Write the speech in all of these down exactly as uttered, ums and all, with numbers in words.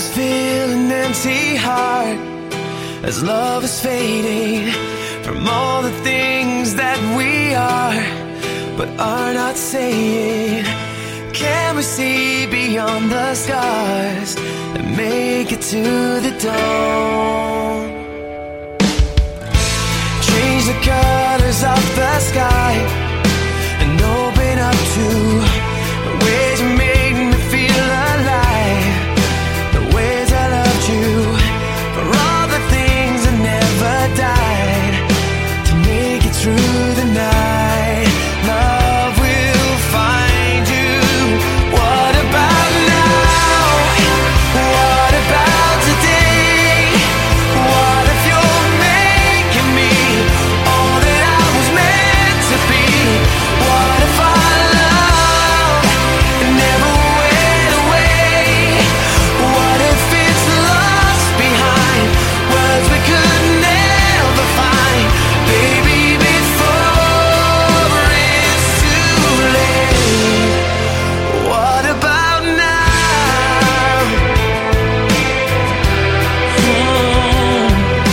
shadows fill an empty heart as love is fading from all the things that we are but are not saying. Can we see beyond the scars and make it to the dawn? Change the colors of the sky and open up to the ways you made me feel alive, the ways I loved you, for all the things that never died, to make it through the night. Love will find you. What about now? What about today? What if you're making me all that I was meant to be? What if our love never went away? What if it's lost behind words we could never find? Baby, before it's too late. What about now? Oh.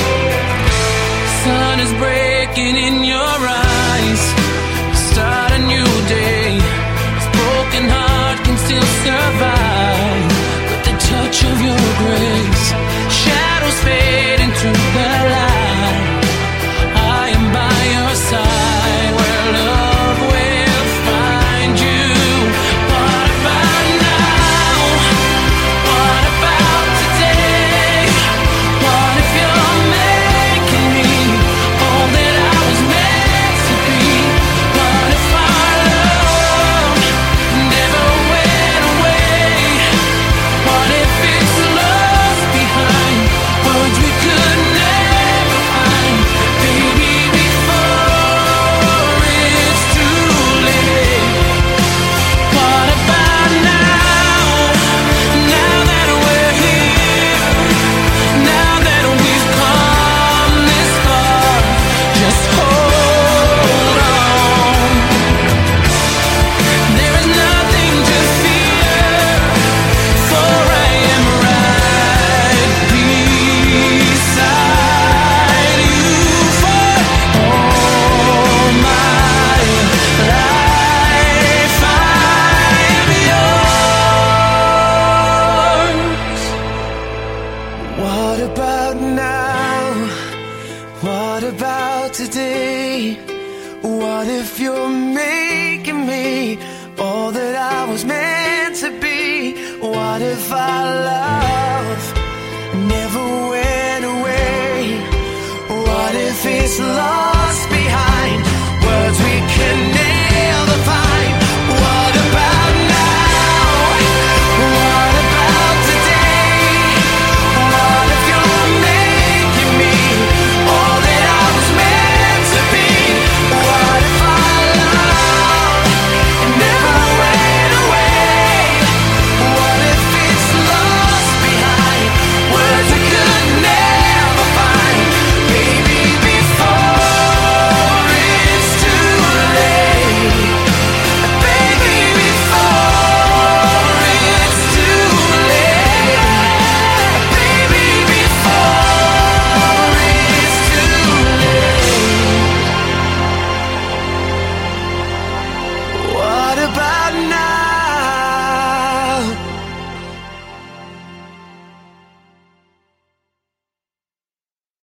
Sun is breaking in your eyes. Start a new day. This broken heart can still survive with the touch of your grace. Shadows fade into the light. I am by your side where love will find you. What about now? What about today? What if you're making me all that I was meant to be? What if our love never went away? What if it's lost behind words we could never find? Baby, before it's too late. What about now? Now that we're here, now that we've come this far, just hold on. There is nothing to fear, for I am right beside you for all my life. I'm yours. What about now? What about today? What if you're making me all that I was meant to be? What if our love never went away? What if it's lost behind words we can never find? What about now? What about today? What if you're making me all that I was meant to be? What if our love never went away? What if it's lost behind words we could never find? Baby, before it's too late. Baby, before it's too late. Baby, before it's too late. What about now?